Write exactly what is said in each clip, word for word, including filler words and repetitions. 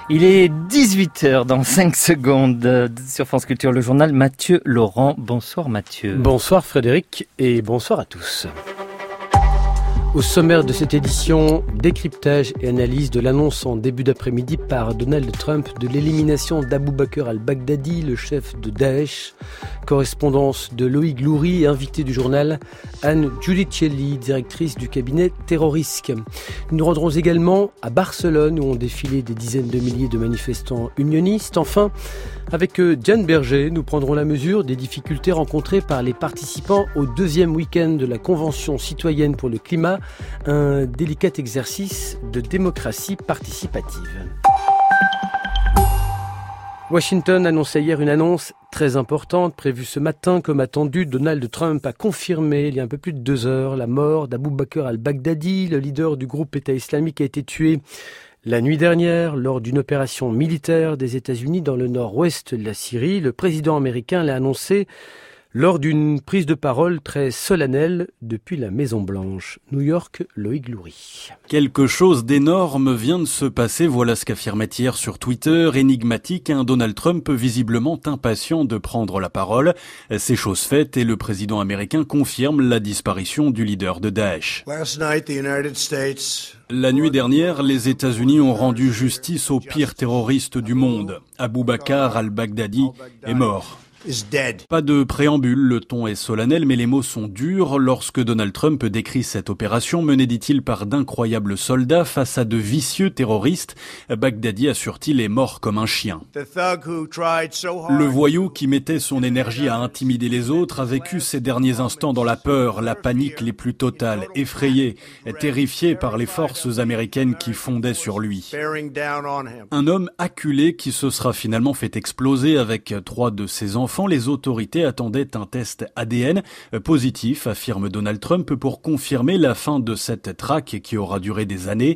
Il est dix-huit heures dans cinq secondes sur France Culture, le journal Mathieu Laurent. Bonsoir Mathieu. Bonsoir Frédéric et bonsoir à tous. Au sommaire de cette édition, décryptage et analyse de l'annonce en début d'après-midi par Donald Trump de l'élimination d'Abou Bakr al-Baghdadi, le chef de Daesh. Correspondance de Loïc Loury et invité du journal Anne Giudicelli, directrice du cabinet Terrorisque. Nous nous rendrons également à Barcelone où ont défilé des dizaines de milliers de manifestants unionistes. Enfin, avec Diane Berger, nous prendrons la mesure des difficultés rencontrées par les participants au deuxième week-end de la Convention citoyenne pour le climat, un délicat exercice de démocratie participative. Washington annonçait hier une annonce très importante, prévue ce matin comme attendu. Donald Trump a confirmé il y a un peu plus de deux heures la mort d'Abou Bakr al-Baghdadi. Le leader du groupe État islamique a été tué la nuit dernière lors d'une opération militaire des États-Unis dans le nord-ouest de la Syrie. Le président américain l'a annoncé lors d'une prise de parole très solennelle depuis la Maison-Blanche. New York, Loïc Loury. Quelque chose d'énorme vient de se passer, voilà ce qu'affirmait hier sur Twitter, énigmatique, un Donald Trump visiblement impatient de prendre la parole. C'est chose faite et le président américain confirme la disparition du leader de Daesh. La nuit dernière, les États-Unis ont rendu justice au pire terroriste du monde. Abou Bakr al-Baghdadi est mort. Pas de préambule, le ton est solennel, mais les mots sont durs. Lorsque Donald Trump décrit cette opération menée, dit-il, par d'incroyables soldats face à de vicieux terroristes, Baghdadi, assure-t-il, est mort comme un chien. Le voyou qui mettait son énergie à intimider les autres a vécu ces derniers instants dans la peur, la panique les plus totales, effrayé, terrifié par les forces américaines qui fondaient sur lui. Un homme acculé qui se sera finalement fait exploser avec trois de ses enfants. Les autorités attendaient un test A D N positif, affirme Donald Trump, pour confirmer la fin de cette traque qui aura duré des années.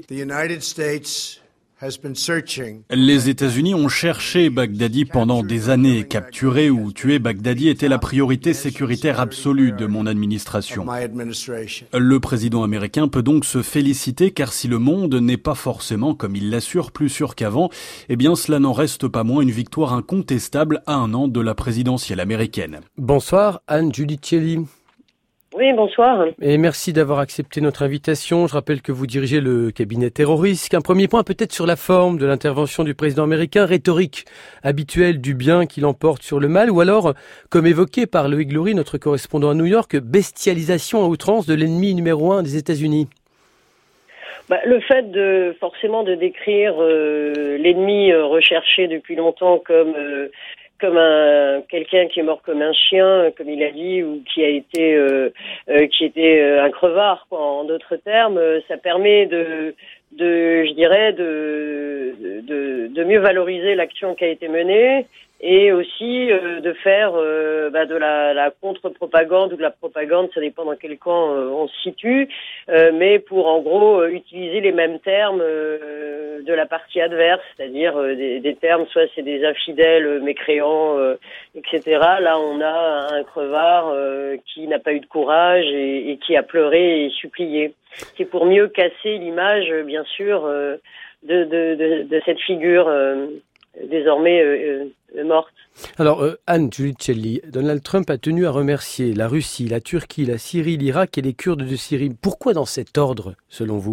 Les États-Unis ont cherché Baghdadi pendant des années. Capturer ou tuer Baghdadi était la priorité sécuritaire absolue de mon administration. Le président américain peut donc se féliciter car si le monde n'est pas forcément, comme il l'assure, plus sûr qu'avant, eh bien cela n'en reste pas moins une victoire incontestable à un an de la présidentielle américaine. Bonsoir Anne Giudicelli. Oui, bonsoir. Et merci d'avoir accepté notre invitation. Je rappelle que vous dirigez le cabinet Terrorisque. Un premier point peut-être sur la forme de l'intervention du président américain, rhétorique habituelle du bien qui l'emporte sur le mal, ou alors, comme évoqué par Loïc Loury, notre correspondant à New York, bestialisation à outrance de l'ennemi numéro un des États-Unis. Bah, le fait de forcément de décrire euh, l'ennemi euh, recherché depuis longtemps comme euh, comme un quelqu'un qui est mort comme un chien, comme il a dit, ou qui a été euh, euh, qui était euh, un crevard, quoi, en d'autres termes, euh, ça permet de de je dirais de de de mieux valoriser l'action qui a été menée et aussi euh, de faire euh, bah, de la, la contre-propagande ou de la propagande, ça dépend dans quel camp euh, on se situe, euh, mais pour en gros euh, utiliser les mêmes termes euh, de la partie adverse, c'est-à-dire euh, des, des termes, soit c'est des infidèles, euh, mécréants, euh, et cetera. Là, on a un crevard euh, qui n'a pas eu de courage et, et qui a pleuré et supplié. C'est pour mieux casser l'image, bien sûr, euh, de, de, de, de cette figure euh, désormais euh, euh, morte. Alors, euh, Anne Giudicelli, Donald Trump a tenu à remercier la Russie, la Turquie, la Syrie, l'Irak et les Kurdes de Syrie. Pourquoi dans cet ordre, selon vous ?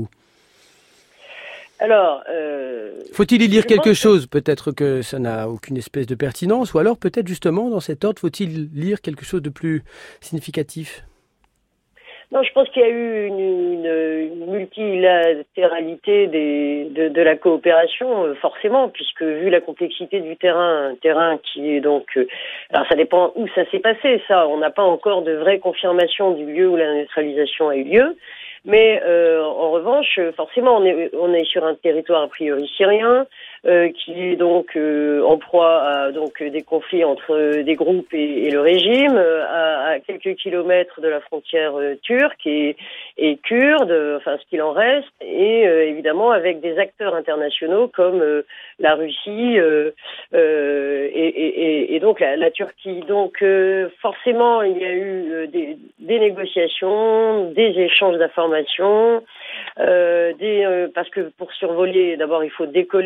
Alors, euh, faut-il y lire quelque chose ? Peut-être que ça n'a aucune espèce de pertinence, ou alors peut-être justement dans cet ordre, faut-il lire quelque chose de plus significatif ? Non, je pense qu'il y a eu une, une, une multilatéralité des, de, de la coopération, forcément, puisque vu la complexité du terrain, un terrain qui est donc... Euh, alors ça dépend où ça s'est passé, ça. On n'a pas encore de vraie confirmation du lieu où la neutralisation a eu lieu. Mais euh, en revanche, forcément, on est, on est sur un territoire a priori syrien, euh, qui est donc euh, en proie à donc des conflits entre des groupes et, et le régime, à, à quelques kilomètres de la frontière euh, turque et, et kurde, enfin ce qu'il en reste, et euh, évidemment avec des acteurs internationaux comme euh, la Russie euh, euh, et, et, et donc la, la Turquie. Donc euh, forcément, il y a eu euh, des, des négociations, des échanges d'informations. Euh, des, euh, parce que pour survoler, d'abord il faut décoller d'une base.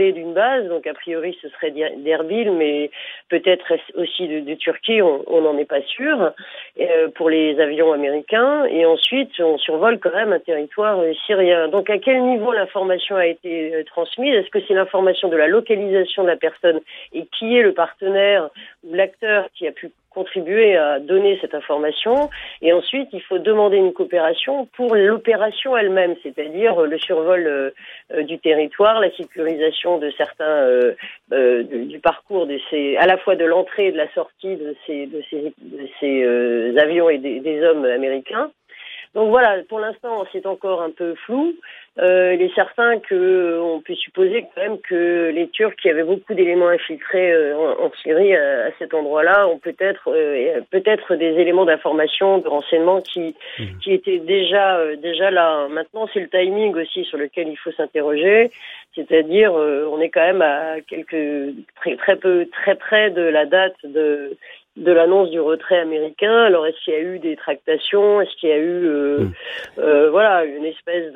base. Donc a priori ce serait d'Erbil, mais peut-être aussi de, de Turquie, on n'en est pas sûr, euh, pour les avions américains. Et ensuite on survole quand même un territoire euh, syrien. Donc à quel niveau l'information a été euh, transmise? Est-ce que c'est l'information de la localisation de la personne et qui est le partenaire ou l'acteur qui a pu contribuer à donner cette information? Et ensuite, il faut demander une coopération pour l'opération elle-même, c'est-à-dire le survol euh, du territoire, la sécurisation de certains euh, euh, du, du parcours de ces, à la fois de l'entrée et de la sortie de ces de ces, de ces euh, avions et des, des hommes américains. Donc voilà, pour l'instant, c'est encore un peu flou. Euh, il est certain que on peut supposer quand même que les Turcs, qui avaient beaucoup d'éléments infiltrés euh, en, en Syrie à, à cet endroit-là, ont peut-être euh, peut-être des éléments d'information, de renseignement qui mmh. qui étaient déjà euh, déjà là. Maintenant, c'est le timing aussi sur lequel il faut s'interroger. C'est-à-dire, euh, on est quand même à quelques très très peu très près de la date de de l'annonce du retrait américain. Alors, est-ce qu'il y a eu des tractations? Est-ce qu'il y a eu, euh, mmh. euh, voilà, une espèce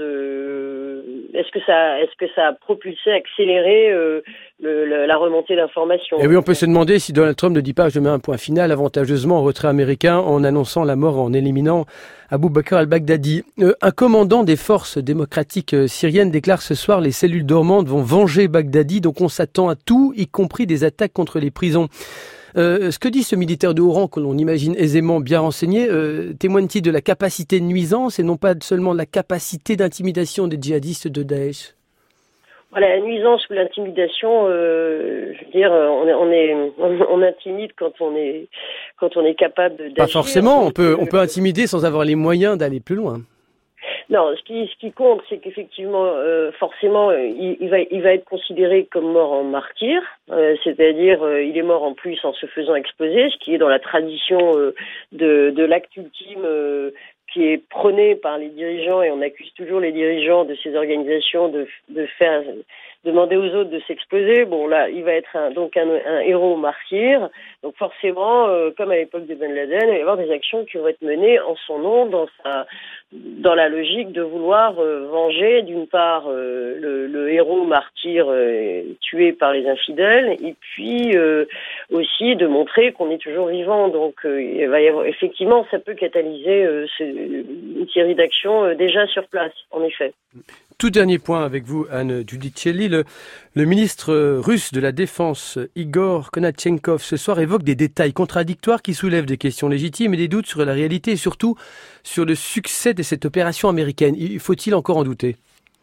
de, est-ce que ça, est-ce que ça a propulsé, accéléré euh, le, le, la remontée d'informations? Et oui, on peut se demander si Donald Trump ne dit pas, je mets un point final avantageusement au retrait américain en annonçant la mort, en éliminant Abou Bakr al-Baghdadi. Euh, un commandant des forces démocratiques syriennes déclare ce soir: les cellules dormantes vont venger Baghdadi, donc on s'attend à tout, y compris des attaques contre les prisons. Euh, ce que dit ce militaire de haut rang, que l'on imagine aisément bien renseigné, euh, témoigne-t-il de la capacité de nuisance et non pas seulement de la capacité d'intimidation des djihadistes de Daesh? Voilà, la nuisance ou l'intimidation, euh, je veux dire, on est, on est, on, on intimide quand on est, quand on est capable d'agir. Pas forcément, on peut, on peut intimider sans avoir les moyens d'aller plus loin. Non, ce qui, ce qui compte, c'est qu'effectivement, euh, forcément, il, il, va, il va être considéré comme mort en martyr, euh, c'est-à-dire, euh, il est mort en plus en se faisant exploser, ce qui est dans la tradition euh, de, de l'acte ultime euh, qui est prôné par les dirigeants, et on accuse toujours les dirigeants de ces organisations de, de faire demander aux autres de s'exploser. Bon, là, il va être un, donc un, un héros martyr. Donc forcément, euh, comme à l'époque de Ben Laden, il va y avoir des actions qui vont être menées en son nom, dans sa, dans la logique de vouloir euh, venger, d'une part, euh, le, le héros martyr euh, tué par les infidèles, et puis euh, aussi de montrer qu'on est toujours vivant. Donc, euh, il va y avoir, effectivement, ça peut catalyser euh, ce, une série d'actions euh, déjà sur place, en effet. Tout dernier point avec vous, Anne Giudicelli. Le, le ministre russe de la Défense, Igor Konatchenkov, ce soir évoque des détails contradictoires qui soulèvent des questions légitimes et des doutes sur la réalité et surtout sur le succès de cette opération américaine. Faut-il encore en douter ?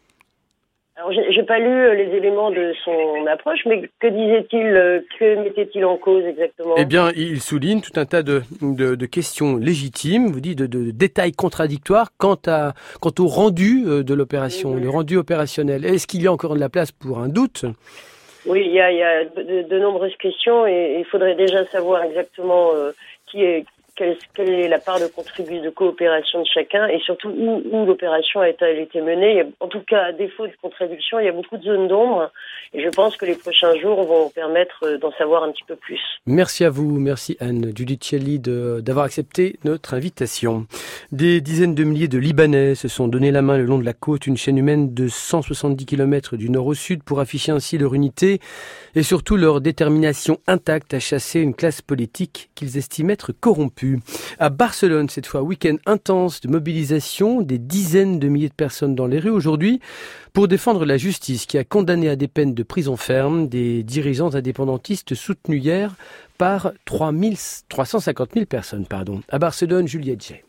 Alors, j'ai, j'ai pas lu les éléments de son approche, mais que disait-il, que mettait-il en cause exactement ? Eh bien, il souligne tout un tas de, de, de questions légitimes, vous dites de, de détails contradictoires quant à, quant au rendu de l'opération, mmh. le rendu opérationnel. Est-ce qu'il y a encore de la place pour un doute ? Oui, il y a, il y a de, de nombreuses questions et il faudrait déjà savoir exactement euh, qui est Quelle, quelle est la part de contribution, de coopération de chacun, et surtout où, où l'opération a été, a été menée. Il y a, en tout cas, à défaut de contribution, il y a beaucoup de zones d'ombre, et je pense que les prochains jours vont permettre d'en savoir un petit peu plus. Merci à vous, merci Anne Giudicelli de, d'avoir accepté notre invitation. Des dizaines de milliers de Libanais se sont donné la main le long de la côte, une chaîne humaine de cent soixante-dix kilomètres du nord au sud, pour afficher ainsi leur unité et surtout leur détermination intacte à chasser une classe politique qu'ils estiment être corrompue. À Barcelone, cette fois, week-end intense de mobilisation, des dizaines de milliers de personnes dans les rues aujourd'hui pour défendre la justice qui a condamné à des peines de prison ferme des dirigeants indépendantistes soutenus hier par trois cent cinquante mille personnes. Pardon. À Barcelone, Juliette Jay.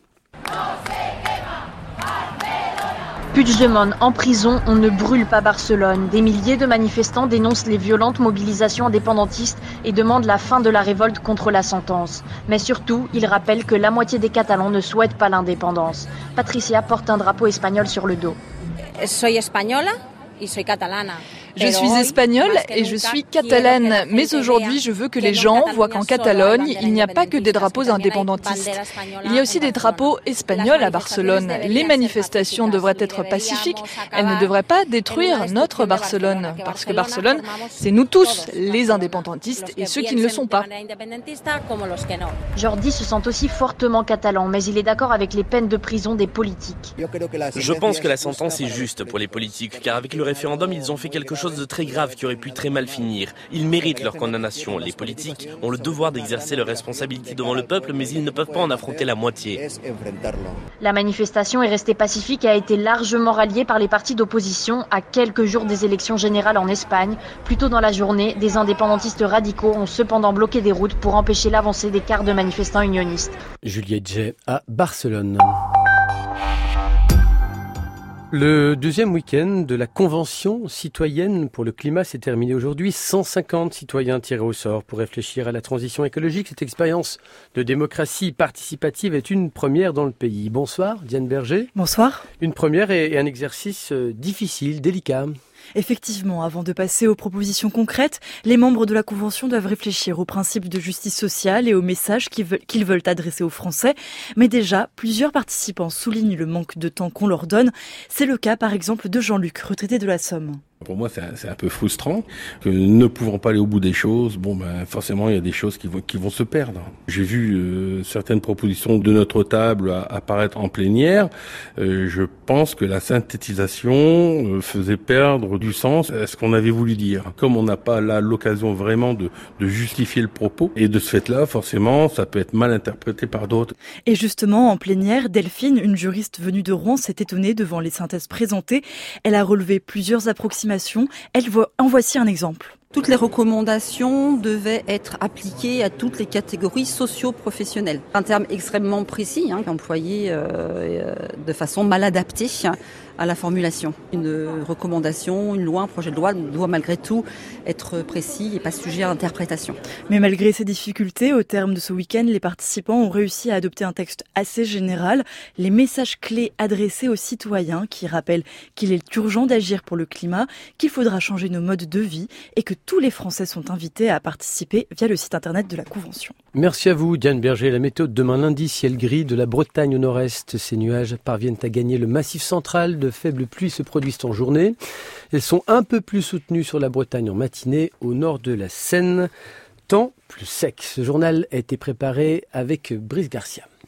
Puigdemont en prison, on ne brûle pas Barcelone. Des milliers de manifestants dénoncent les violentes mobilisations indépendantistes et demandent la fin de la révolte contre la sentence. Mais surtout, ils rappellent que la moitié des Catalans ne souhaitent pas l'indépendance. Patricia porte un drapeau espagnol sur le dos. Soy española y soy catalana. Je suis espagnole et je suis catalane, mais aujourd'hui je veux que les gens voient qu'en Catalogne, il n'y a pas que des drapeaux indépendantistes. Il y a aussi des drapeaux espagnols à Barcelone. Les manifestations devraient être pacifiques, elles ne devraient pas détruire notre Barcelone, parce que Barcelone, c'est nous tous, les indépendantistes et ceux qui ne le sont pas. Jordi se sent aussi fortement catalan, mais il est d'accord avec les peines de prison des politiques. Je pense que la sentence est juste pour les politiques, car avec le référendum, ils ont fait quelque chose chose de très grave qui aurait pu très mal finir. Ils méritent leur condamnation. Les politiques ont le devoir d'exercer leurs responsabilités devant le peuple, mais ils ne peuvent pas en affronter la moitié. La manifestation est restée pacifique et a été largement ralliée par les partis d'opposition à quelques jours des élections générales en Espagne. Plus tôt dans la journée, des indépendantistes radicaux ont cependant bloqué des routes pour empêcher l'avancée des quarts de manifestants unionistes. Juliette Jay à Barcelone. Le deuxième week-end de la Convention citoyenne pour le climat s'est terminé aujourd'hui. cent cinquante citoyens tirés au sort pour réfléchir à la transition écologique. Cette expérience de démocratie participative est une première dans le pays. Bonsoir, Diane Berger. Bonsoir. Une première et un exercice difficile, délicat. Effectivement, avant de passer aux propositions concrètes, les membres de la Convention doivent réfléchir aux principes de justice sociale et aux messages qu'ils veulent, qu'ils veulent adresser aux Français. Mais déjà, plusieurs participants soulignent le manque de temps qu'on leur donne. C'est le cas, par exemple, de Jean-Luc, retraité de la Somme. Pour moi, c'est un, c'est un peu frustrant que ne pouvant pas aller au bout des choses, bon ben forcément il y a des choses qui vont qui vont se perdre. J'ai vu euh, certaines propositions de notre table à, apparaître en plénière. Euh, je pense que la synthétisation euh, faisait perdre du sens à ce qu'on avait voulu dire. Comme on n'a pas là l'occasion vraiment de, de justifier le propos, et de ce fait-là, forcément, ça peut être mal interprété par d'autres. Et justement, en plénière, Delphine, une juriste venue de Rouen, s'est étonnée devant les synthèses présentées. Elle a relevé plusieurs approximations. Elle voit, en voici un exemple. Toutes les recommandations devaient être appliquées à toutes les catégories socio-professionnelles. Un terme extrêmement précis, hein, employé euh, de façon mal adaptée à la formulation. Une recommandation, une loi, un projet de loi doit malgré tout être précis et pas sujet à interprétation. Mais malgré ces difficultés, au terme de ce week-end, les participants ont réussi à adopter un texte assez général. Les messages clés adressés aux citoyens qui rappellent qu'il est urgent d'agir pour le climat, qu'il faudra changer nos modes de vie et que tous les Français sont invités à participer via le site internet de la Convention. Merci à vous, Diane Berger. La météo de demain lundi, ciel gris de la Bretagne au nord-est. Ces nuages parviennent à gagner le massif central. De faibles pluies se produisent en journée. Elles sont un peu plus soutenues sur la Bretagne en matinée, au nord de la Seine. Temps plus sec. Ce journal a été préparé avec Brice Garcia.